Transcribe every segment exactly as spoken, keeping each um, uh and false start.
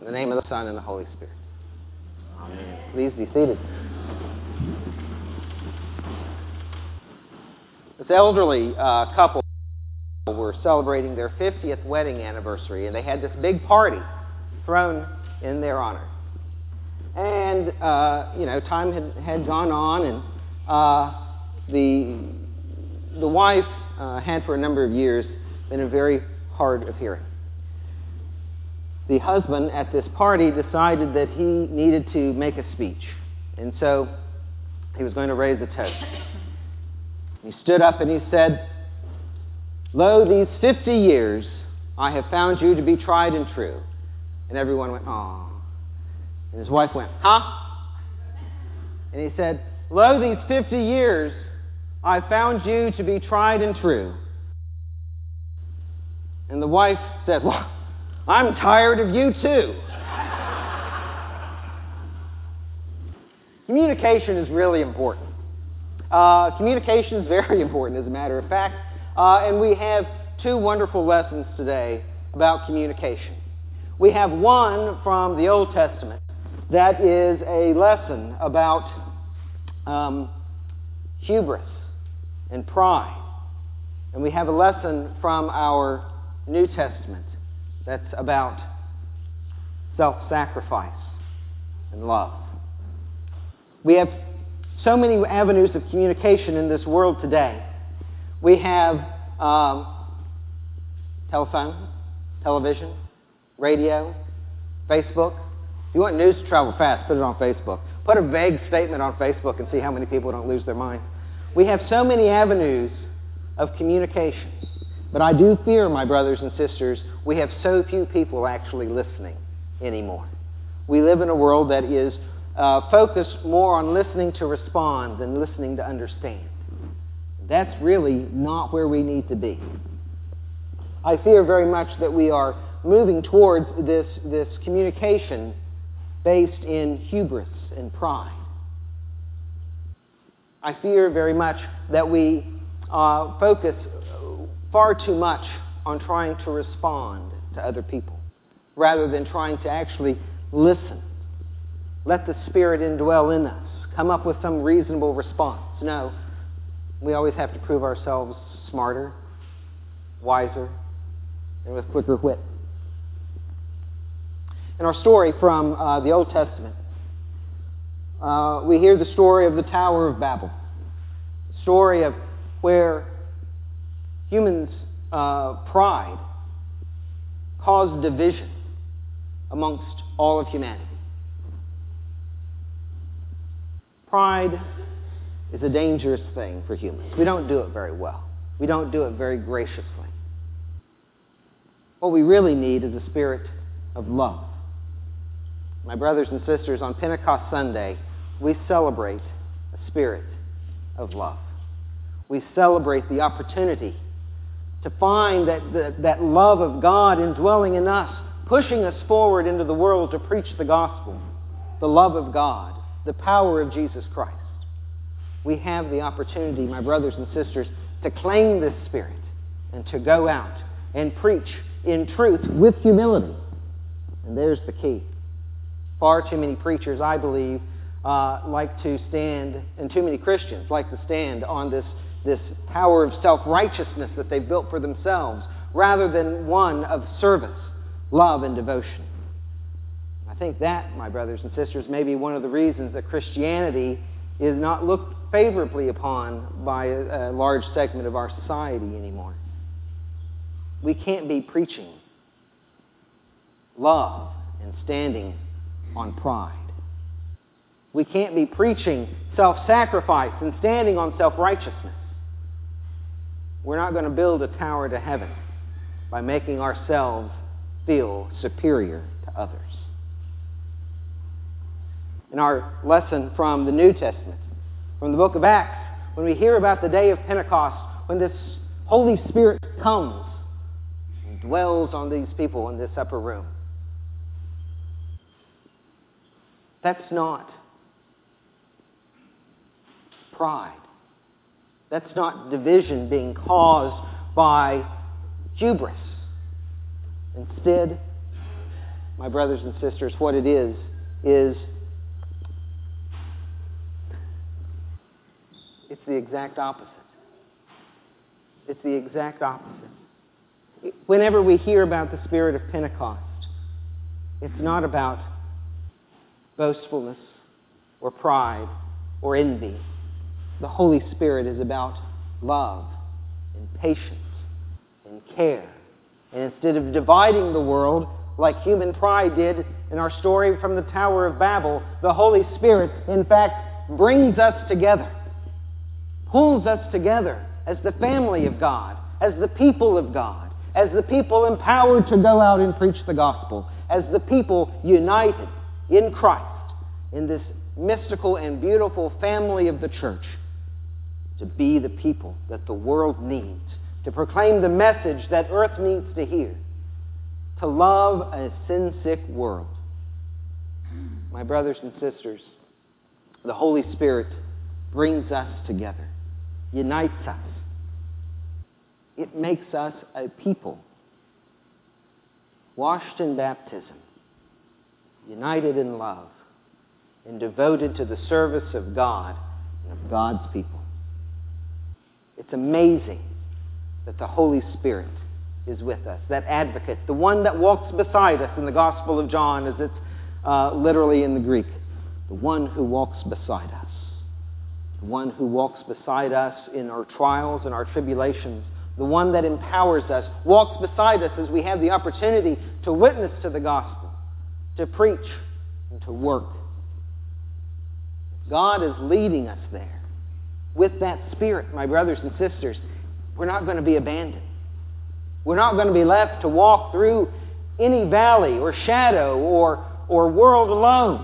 In the name of the Son and the Holy Spirit. Amen. Please be seated. This elderly uh, couple were celebrating their fiftieth wedding anniversary, and they had this big party thrown in their honor. And, uh, you know, time had, had gone on, and uh, the, the wife uh, had for a number of years been very hard of hearing. The husband at this party decided that he needed to make a speech. And so he was going to raise a toast. He stood up and he said, "Lo, these fifty years I have found you to be tried and true." And everyone went, "Aw." And his wife went, "Huh?" And he said, "Lo, these fifty years I found you to be tried and true." And the wife said, "Well, I'm tired of you too." Communication is really important. Uh, communication is very important, as a matter of fact. Uh, and we have two wonderful lessons today about communication. We have one from the Old Testament that is a lesson about um, hubris and pride. And we have a lesson from our New Testament that's about self-sacrifice and love. We have so many avenues of communication in this world today. We have um, telephone, television, radio, Facebook. If you want news to travel fast, put it on Facebook. Put a vague statement on Facebook and see how many people don't lose their mind. We have so many avenues of communication. But I do fear, my brothers and sisters, we have so few people actually listening anymore. We live in a world that is uh, focused more on listening to respond than listening to understand. That's really not where we need to be. I fear very much that we are moving towards this, this communication based in hubris and pride. I fear very much that we uh, focus far too much on trying to respond to other people rather than trying to actually listen. Let the Spirit indwell in us. Come up with some reasonable response. No, we always have to prove ourselves smarter, wiser, and with quicker wit. In our story from uh, the Old Testament, uh, we hear the story of the Tower of Babel. The story of where humans' uh, pride caused division amongst all of humanity. Pride is a dangerous thing for humans. We don't do it very well. We don't do it very graciously. What we really need is a spirit of love. My brothers and sisters, on Pentecost Sunday, we celebrate a spirit of love. We celebrate the opportunity to find that, that, that love of God indwelling in us, pushing us forward into the world to preach the gospel, the love of God, the power of Jesus Christ. We have the opportunity, my brothers and sisters, to claim this Spirit and to go out and preach in truth with humility. And there's the key. Far too many preachers, I believe, uh, like to stand, and too many Christians like to stand on this this tower of self-righteousness that they've built for themselves, rather than one of service, love, and devotion. I think that, my brothers and sisters, may be one of the reasons that Christianity is not looked favorably upon by a, a large segment of our society anymore. We can't be preaching love and standing on pride. We can't be preaching self-sacrifice and standing on self-righteousness. We're not going to build a tower to heaven by making ourselves feel superior to others. In our lesson from the New Testament, from the book of Acts, when we hear about the day of Pentecost, when this Holy Spirit comes and dwells on these people in this upper room, that's not pride. That's not division being caused by hubris. Instead, my brothers and sisters, what it is, is it's the exact opposite. It's the exact opposite. Whenever we hear about the Spirit of Pentecost, it's not about boastfulness or pride or envy. The Holy Spirit is about love and patience and care. And instead of dividing the world like human pride did in our story from the Tower of Babel, the Holy Spirit, in fact, brings us together, pulls us together as the family of God, as the people of God, as the people empowered to go out and preach the gospel, as the people united in Christ, in this mystical and beautiful family of the church, to be the people that the world needs, to proclaim the message that earth needs to hear, to love a sin-sick world. My brothers and sisters, the Holy Spirit brings us together, unites us. It makes us a people, washed in baptism, united in love, and devoted to the service of God and of God's people. It's amazing that the Holy Spirit is with us, that advocate, the one that walks beside us in the Gospel of John, as it's uh, literally in the Greek, the one who walks beside us, the one who walks beside us in our trials and our tribulations, the one that empowers us, walks beside us as we have the opportunity to witness to the gospel, to preach, and to work. God is leading us there. With that Spirit, my brothers and sisters, we're not going to be abandoned. We're not going to be left to walk through any valley or shadow or, or world alone.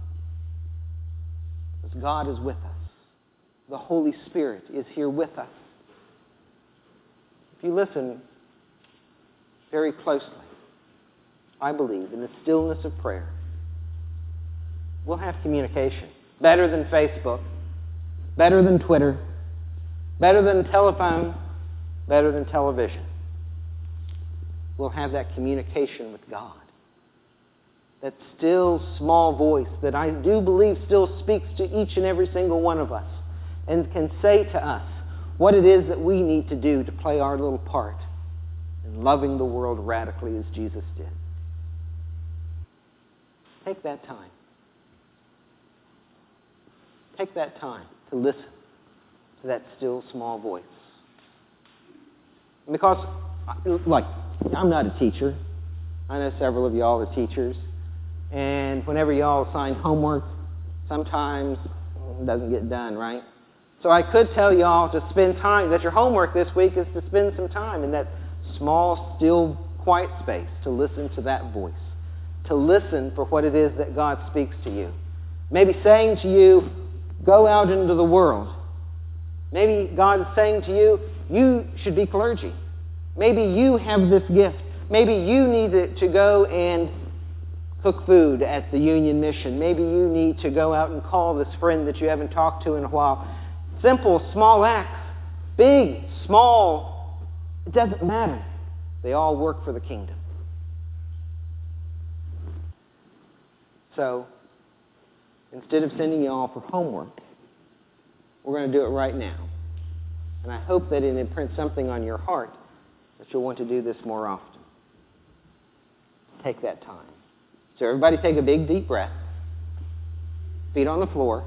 Because God is with us. The Holy Spirit is here with us. If you listen very closely, I believe, in the stillness of prayer, we'll have communication. Better than Facebook, better than Twitter, better than telephone, better than television. We'll have that communication with God. That still small voice that I do believe still speaks to each and every single one of us and can say to us what it is that we need to do to play our little part in loving the world radically as Jesus did. Take that time. Take that time to listen to that still small voice. Because, like, I'm not a teacher. I know several of y'all are teachers. And whenever y'all assign homework, sometimes it doesn't get done, right? So I could tell y'all to spend time, that your homework this week is to spend some time in that small, still, quiet space to listen to that voice. To listen for what it is that God speaks to you. Maybe saying to you, go out into the world. Maybe God is saying to you, you should be clergy. Maybe you have this gift. Maybe you need to, to go and cook food at the Union Mission. Maybe you need to go out and call this friend that you haven't talked to in a while. Simple, small acts. Big, small. It doesn't matter. They all work for the kingdom. So, instead of sending you all for homework, we're going to do it right now. And I hope that it imprints something on your heart that you'll want to do this more often. Take that time. So everybody take a big, deep breath. Feet on the floor.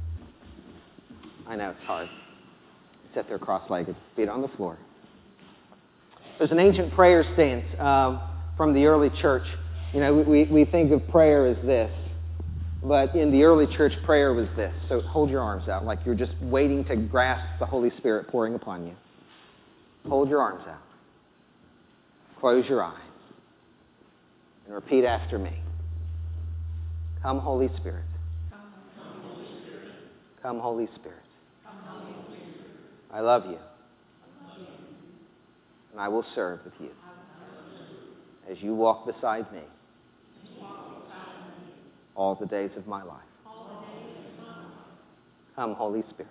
I know it's hard. Sit there cross-legged. Feet on the floor. There's an ancient prayer stance uh, from the early church. You know, we, we think of prayer as this. But in the early church, prayer was this. So hold your arms out like you're just waiting to grasp the Holy Spirit pouring upon you. Hold your arms out. Close your eyes. And repeat after me. Come, Holy Spirit. Come, Holy Spirit. Come, Holy Spirit. Come, Holy Spirit. I love you. I love you. And I will serve with you. As you walk beside me. All the days of my life. Come, Holy Spirit.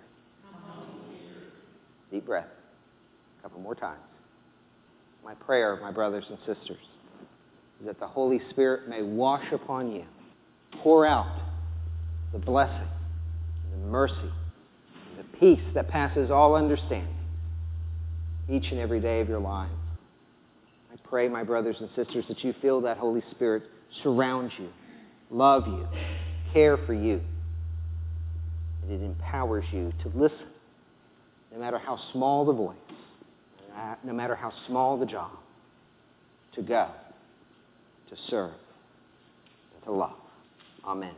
Deep breath. A couple more times. My prayer, my brothers and sisters, is that the Holy Spirit may wash upon you, pour out the blessing, the mercy, and the peace that passes all understanding each and every day of your lives. I pray, my brothers and sisters, that you feel that Holy Spirit surround you, love you, care for you. And it empowers you to listen, no matter how small the voice, no matter how small the job, to go, to serve, and to love. Amen.